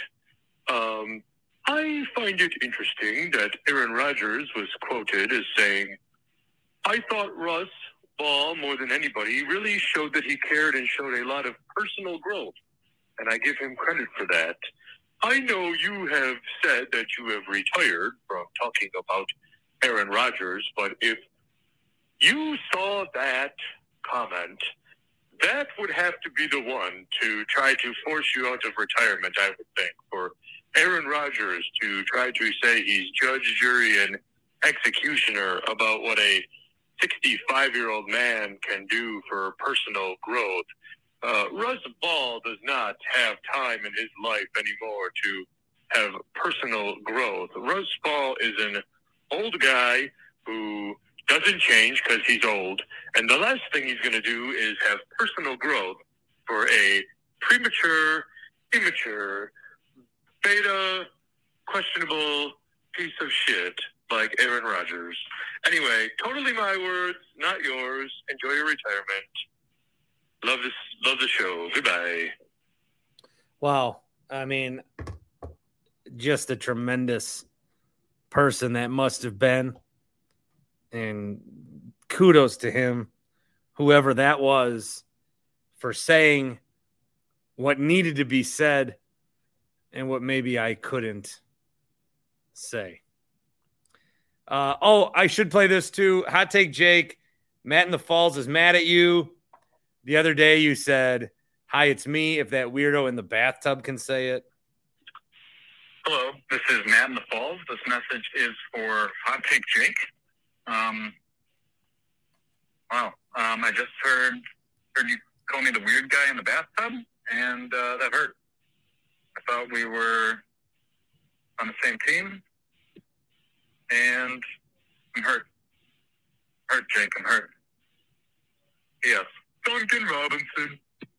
I find it interesting that Aaron Rodgers was quoted as saying, "I thought Russ Ball, more than anybody, really showed that he cared and showed a lot of personal growth. And I give him credit for that. I know you have said that you have retired from talking about Aaron Rodgers, but if you saw that comment, that would have to be the one to try to force you out of retirement, I would think, for Aaron Rodgers to try to say he's judge, jury, and executioner about what a 65-year-old man can do for personal growth. Russ Ball does not have time in his life anymore to have personal growth. Russ Ball is an old guy who doesn't change because he's old, and the last thing he's going to do is have personal growth for a premature, immature, beta, questionable piece of shit like Aaron Rodgers. Anyway, totally my words, not yours. Enjoy your retirement. Love the show. Goodbye. Wow. I mean, just a tremendous person that must have been. And kudos to him, whoever that was, for saying what needed to be said and what maybe I couldn't say. I should play this too. Hot take, Jake. Matt in the Falls is mad at you. The other day you said, "Hi, it's me," if that weirdo in the bathtub can say it. Hello, this is Matt in the Falls. This message is for Hot Take Jake. I just heard you call me the weird guy in the bathtub, and that hurt. I thought we were on the same team, and I'm hurt. Hurt, Jake, I'm hurt. Yes, Duncan Robinson.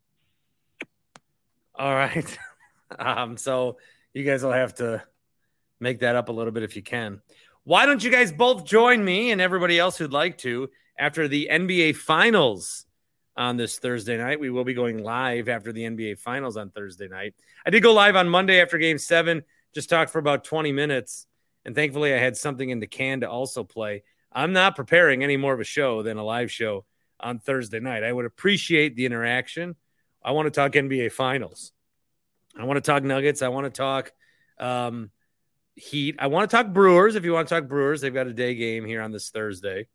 All right. So you guys will have to make that up a little bit if you can. Why don't you guys both join me and everybody else who'd like to after the NBA Finals on this Thursday night? We will be going live after the NBA Finals on Thursday night. I did go live on Monday after Game 7, just talked for about 20 minutes, and thankfully I had something in the can to also play. I'm not preparing any more of a show than a live show on Thursday night. I would appreciate the interaction. I want to talk NBA Finals. I want to talk Nuggets. I want to talk Heat. I want to talk Brewers. If you want to talk Brewers, they've got a day game here on this Thursday.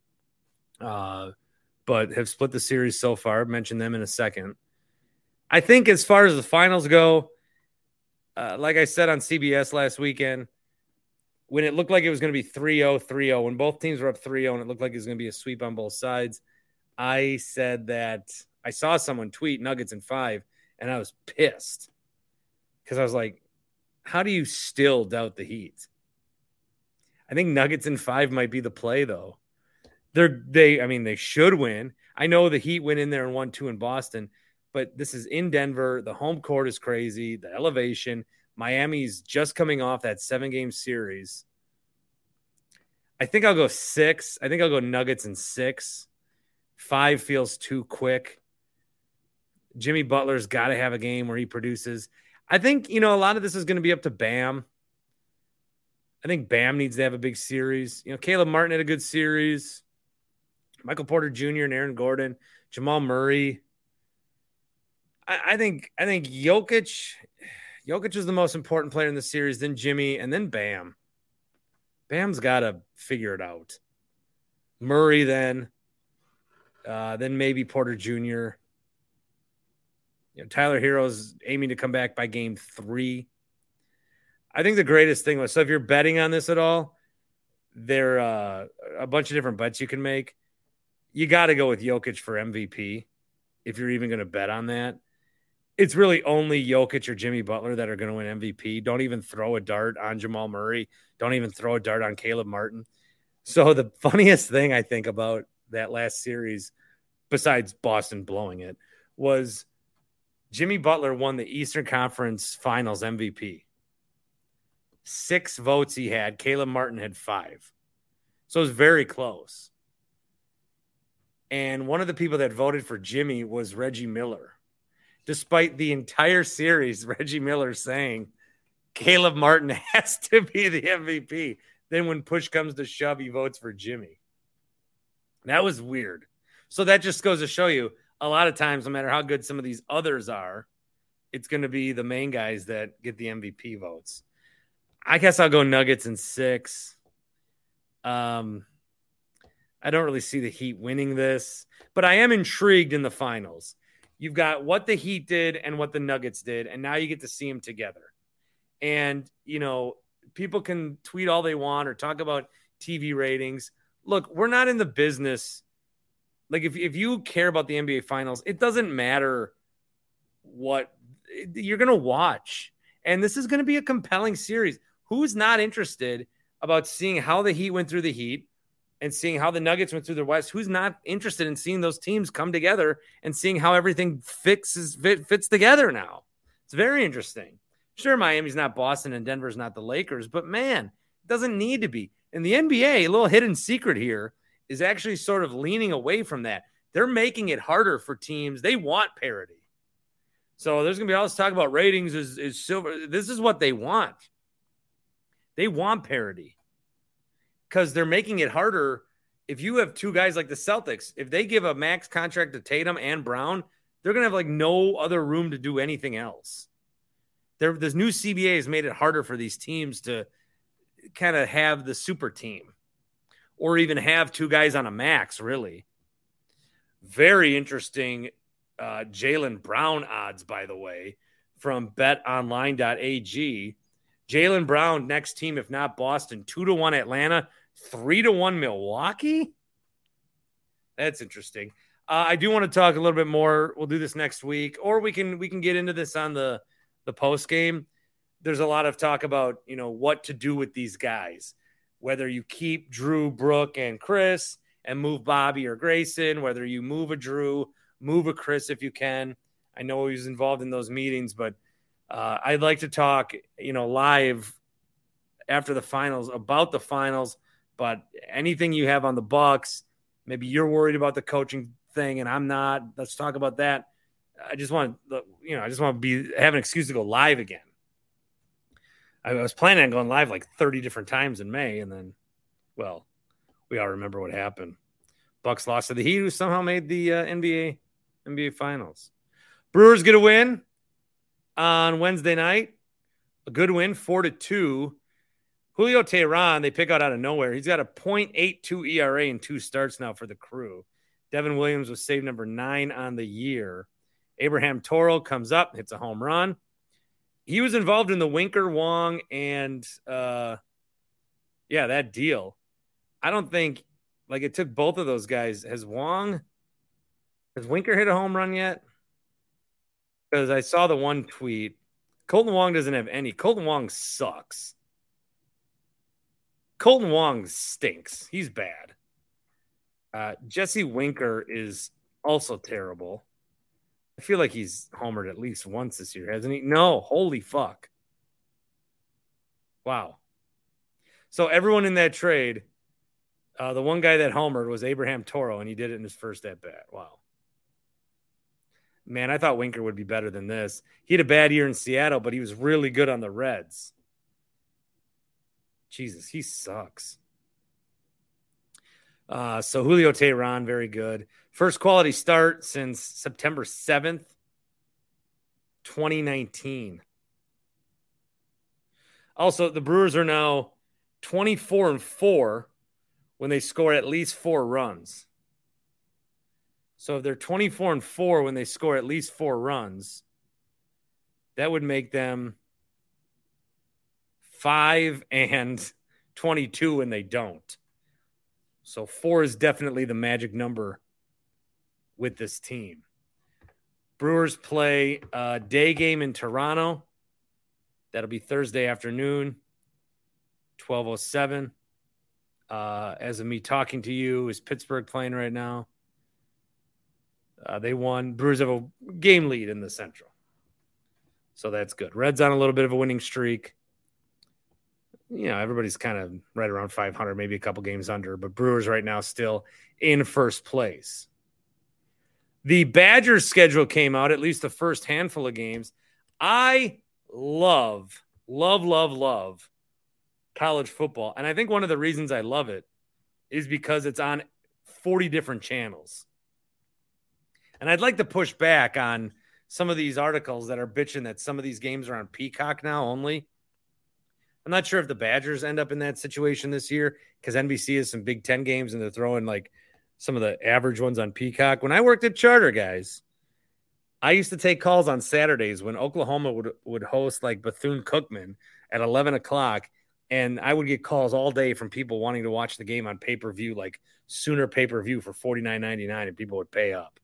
But have split the series so far. Mention them in a second. I think as far as the finals go, like I said on CBS last weekend, when it looked like it was going to be 3-0, 3-0, when both teams were up 3-0 and it looked like it was going to be a sweep on both sides, I said that I saw someone tweet Nuggets in 5, and I was pissed because I was like, how do you still doubt the Heat? I think Nuggets in 5 might be the play, though. They should win. I know the Heat went in there and won 2 in Boston, but this is in Denver. The home court is crazy. The elevation. Miami's just coming off that 7-game series. I think I'll go 6. I think I'll go Nuggets in 6. 5 feels too quick. Jimmy Butler's got to have a game where he produces. I think, a lot of this is going to be up to Bam. I think Bam needs to have a big series. Caleb Martin had a good series. Michael Porter Jr. and Aaron Gordon, Jamal Murray. I think Jokic is the most important player in the series, then Jimmy, and then Bam. Bam's got to figure it out. Murray then maybe Porter Jr. Tyler Hero's aiming to come back by game 3. I think the greatest thing was, so if you're betting on this at all, there are a bunch of different bets you can make. You got to go with Jokic for MVP if you're even going to bet on that. It's really only Jokic or Jimmy Butler that are going to win MVP. Don't even throw a dart on Jamal Murray. Don't even throw a dart on Caleb Martin. So the funniest thing I think about that last series, besides Boston blowing it, was Jimmy Butler won the Eastern Conference Finals MVP. 6 votes he had. Caleb Martin had 5. So it was very close. And one of the people that voted for Jimmy was Reggie Miller. despite the entire series, Reggie Miller saying Caleb Martin has to be the MVP. Then when push comes to shove, he votes for Jimmy. That was weird. So that just goes to show you a lot of times, no matter how good some of these others are, it's going to be the main guys that get the MVP votes. I guess I'll go Nuggets in 6. I don't really see the Heat winning this, but I am intrigued in the finals. You've got what the Heat did and what the Nuggets did, and now you get to see them together. And, people can tweet all they want or talk about TV ratings. Look, we're not in the business. Like, if you care about the NBA Finals, it doesn't matter what you're going to watch. And this is going to be a compelling series. Who's not interested about seeing how the Heat went through the Heat and seeing how the Nuggets went through the West? Who's not interested in seeing those teams come together and seeing how everything fits together now? It's very interesting. Sure, Miami's not Boston and Denver's not the Lakers, but man, it doesn't need to be. In the NBA, a little hidden secret here is actually sort of leaning away from that. They're making it harder for teams. They want parity. So there's going to be all this talk about ratings is silver. This is what they want. They want parity because they're making it harder. If you have two guys like the Celtics, if they give a max contract to Tatum and Brown, they're going to have like no other room to do anything else. This new CBA has made it harder for these teams to kind of have the super team or even have two guys on a max, really. Very interesting Jaylen Brown odds, by the way, from betonline.ag. Jaylen Brown, next team, if not Boston, 2-1 Atlanta, 3-1 Milwaukee. That's interesting. I do want to talk a little bit more. We'll do this next week, or we can get into this on the post game. There's a lot of talk about, what to do with these guys, whether you keep Drew, Brooke, and Chris and move Bobby or Grayson, whether you move a Drew, move a Chris if you can. I know he was involved in those meetings, but I'd like to talk, live after the finals about the finals, but anything you have on the Bucks, maybe you're worried about the coaching thing and I'm not. Let's talk about that. I just want to have an excuse to go live again. I was planning on going live like 30 different times in May, and then, well, we all remember what happened. Bucks lost to the Heat, who somehow made the NBA Finals. Brewers get a win on Wednesday night. A good win, 4-2. Julio Teheran, they pick out of nowhere. He's got a .82 ERA in 2 starts now for the Crew. Devin Williams was save number 9 on the year. Abraham Toro comes up, hits a home run. He was involved in the Winker, Wong, and that deal. I don't think, it took both of those guys. Has Winker hit a home run yet? Because I saw the one tweet. Colton Wong doesn't have any. Colton Wong sucks. Colton Wong stinks. He's bad. Jesse Winker is also terrible. I feel like he's homered at least once this year, hasn't he? No, holy fuck. Wow. So everyone in that trade, the one guy that homered was Abraham Toro, and he did it in his first at-bat. Wow. Man, I thought Winker would be better than this. He had a bad year in Seattle, but he was really good on the Reds. Jesus, he sucks. So Julio Teheran, very good. First quality start since September 7th, 2019. Also, the Brewers are now 24-4 when they score at least 4 runs. So if they're 24-4 when they score at least 4 runs, that would make them 5-22 when they don't. So 4 is definitely the magic number with this team. Brewers play a day game in Toronto. That'll be Thursday afternoon, 12:07. As of me talking to you, is Pittsburgh playing right now? They won. Brewers have a game lead in the Central. So that's good. Reds on a little bit of a winning streak. Everybody's kind of right around 500, maybe a couple games under, but Brewers right now still in first place. The Badgers schedule came out, at least the first handful of games. I love college football. And I think one of the reasons I love it is because it's on 40 different channels. And I'd like to push back on some of these articles that are bitching that some of these games are on Peacock now only. I'm not sure if the Badgers end up in that situation this year because NBC has some Big Ten games and they're throwing like some of the average ones on Peacock. When I worked at Charter, guys, I used to take calls on Saturdays when Oklahoma would host like Bethune-Cookman at 11 o'clock. And I would get calls all day from people wanting to watch the game on pay-per-view, like Sooner pay-per-view for $49.99, and people would pay up.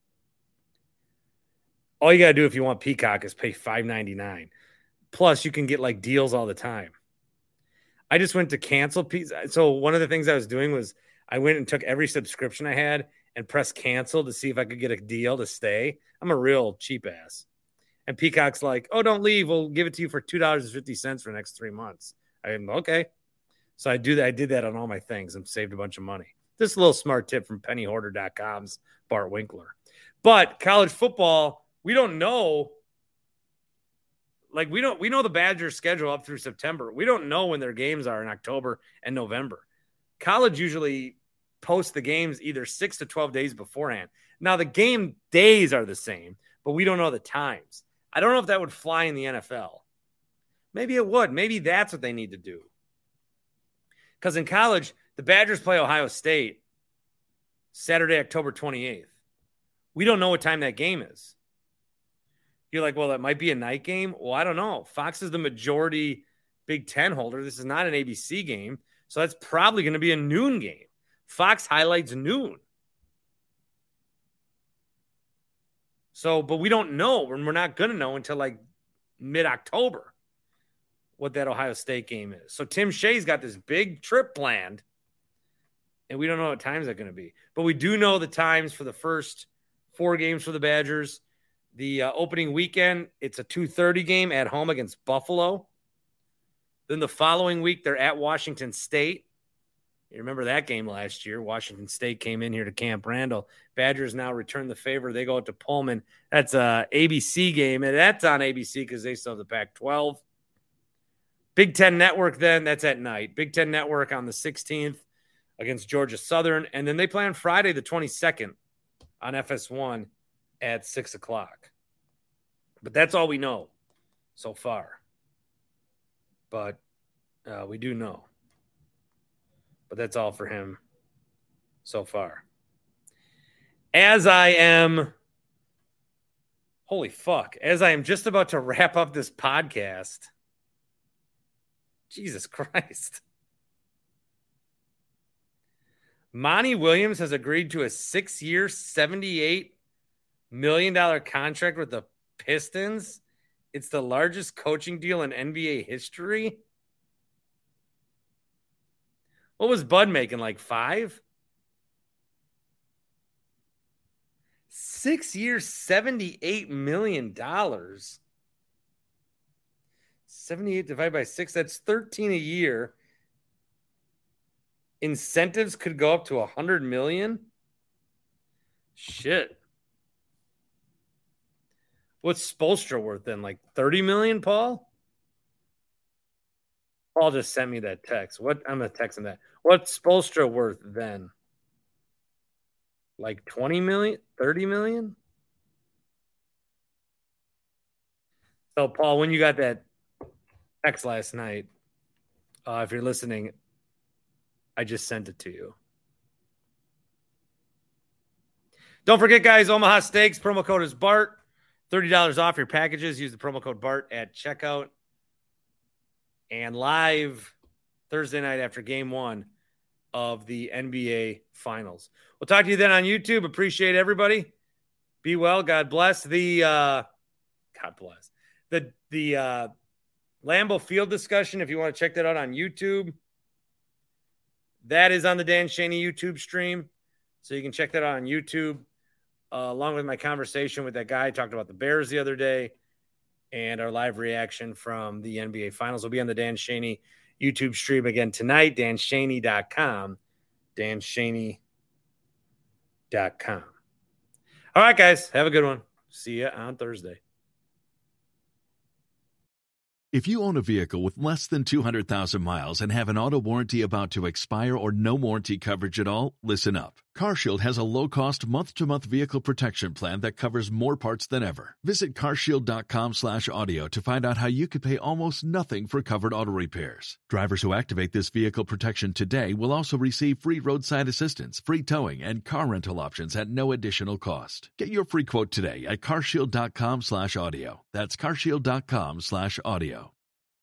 All you got to do if you want Peacock is pay $5.99. Plus, you can get like deals all the time. I just went to cancel. So one of the things I was doing was I went and took every subscription I had and pressed cancel to see if I could get a deal to stay. I'm a real cheap ass. And Peacock's like, oh, don't leave. We'll give it to you for $2.50 for the next 3 months. I'm okay. So I do that. I did that on all my things and saved a bunch of money. This is a little smart tip from pennyhoarder.com's Bart Winkler. But college football, we don't know. Like we know the Badgers schedule up through September. We don't know when their games are in October and November. College usually posts the games either 6 to 12 days beforehand. Now the game days are the same, but we don't know the times. I don't know if that would fly in the NFL. Maybe it would. Maybe that's what they need to do. Because in college, the Badgers play Ohio State Saturday, October 28th. We don't know what time that game is. You're like, well, that might be a night game. Well, I don't know. Fox is the majority Big Ten holder. This is not an ABC game. So that's probably going to be a noon game. Fox highlights noon. So, but we don't know, and we're not going to know until like mid-October what that Ohio State game is. So Tim Shea's got this big trip planned, and we don't know what times they're going to be. But we do know the times for the first 4 games for the Badgers. The opening weekend, it's a 2:30 game at home against Buffalo. Then the following week, they're at Washington State. You remember that game last year. Washington State came in here to Camp Randall. Badgers now return the favor. They go out to Pullman. That's a ABC game, and that's on ABC because they still have the Pac-12. Big Ten Network then, that's at night. Big Ten Network on the 16th against Georgia Southern. And then they play on Friday the 22nd on FS1 at 6 o'clock. But that's all we know so far. But we do know. But that's all for him so far. As I am just about to wrap up this podcast. Jesus Christ. Monty Williams has agreed to a 6-year, $78 million contract with the Pistons. It's the largest coaching deal in NBA history. What was Bud making, like 5? 6 years, $78 million. 78 divided by 6, that's 13 a year. Incentives could go up to $100 million. Shit. What's Spoelstra worth then? Like $30 million, Paul? Paul just sent me that text. I'm going to text him that. What's Spoelstra worth then? Like 20 million? 30 million? So, Paul, when you got that text last night, if you're listening, I just sent it to you. Don't forget, guys, Omaha Steaks, promo code is BART. $30 off your packages. Use the promo code BART at checkout. And live Thursday night after game 1 of the NBA Finals. We'll talk to you then on YouTube. Appreciate everybody. Be well. God bless. The Lambeau Field discussion, if you want to check that out on YouTube, that is on the Dan Shaney YouTube stream. So you can check that out on YouTube, along with my conversation with that guy I talked about the Bears the other day, and our live reaction from the NBA Finals will be on the Dan Shaney YouTube stream again tonight, danshaney.com, danshaney.com. All right, guys. Have a good one. See you on Thursday. If you own a vehicle with less than 200,000 miles and have an auto warranty about to expire or no warranty coverage at all, listen up. CarShield has a low-cost month-to-month vehicle protection plan that covers more parts than ever. Visit carshield.com/audio to find out how you could pay almost nothing for covered auto repairs. Drivers who activate this vehicle protection today will also receive free roadside assistance, free towing, and car rental options at no additional cost. Get your free quote today at carshield.com/audio. That's carshield.com/audio.